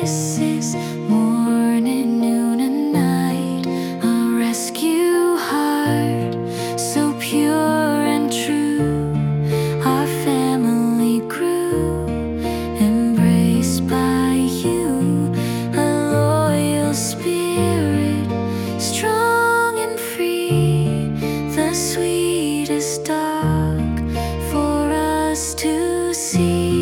kisses, morning, noon, and night. A rescue heart, so pure and true. Our family grew, embraced by you. A loyal spirit, strong and free. The sweetest dog for us to see.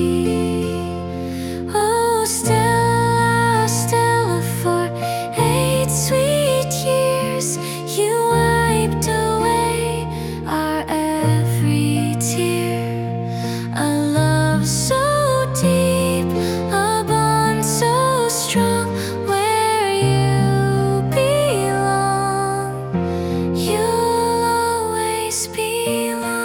Oh, Stella, Stella, for 8 sweet years you wiped away our every tear. A love so deep, a bond so strong. Where you belong, you'll always belong.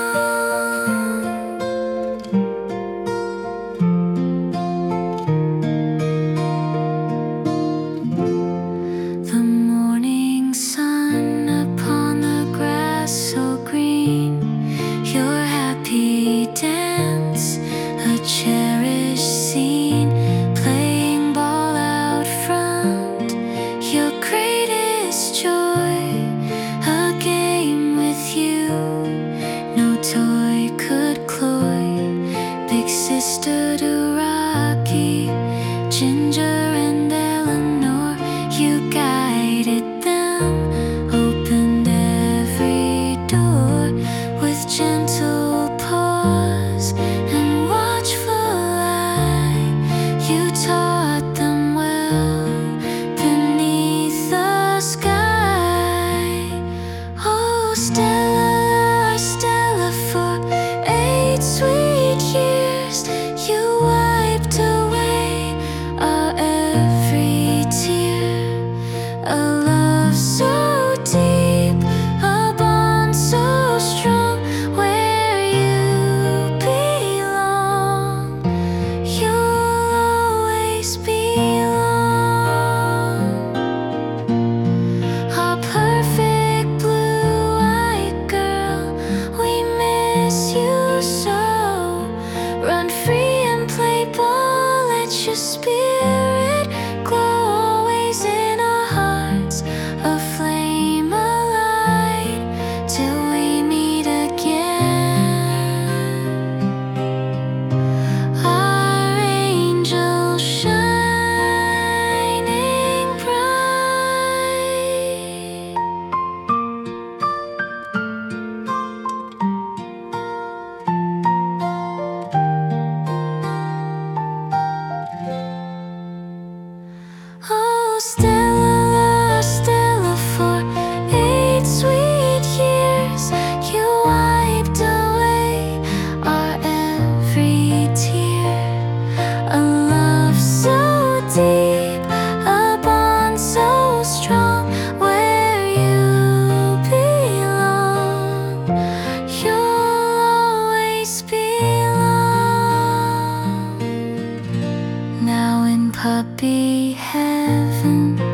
The morning sun upon the grass so green, your happy dance, a cherished scene, playing ball out front, your greatest joy, a game with you, no toy could cloy. Big sister to Rocky, Ginger and Eleanor, you guided them, opened every door with gentle pause and watchful eye. You taught them well beneath the sky. Oh, Stella, Stella, for 8 sweet years you wiped away our every tear. A love so deep, a bond so strong. Where you belong, you'll always belong. Our perfect blue-eyed girl, we miss you so. Run free and play ball, let your spirit glow. Always in our hearts, a flame alight, till we meet again. Our angel shining bright. Oh, Stella, Stella, for 8 sweet years you wiped away our every tear. A love so deep, a bond so strong. Where you belong, you'll always belong. Now in puppy heaven,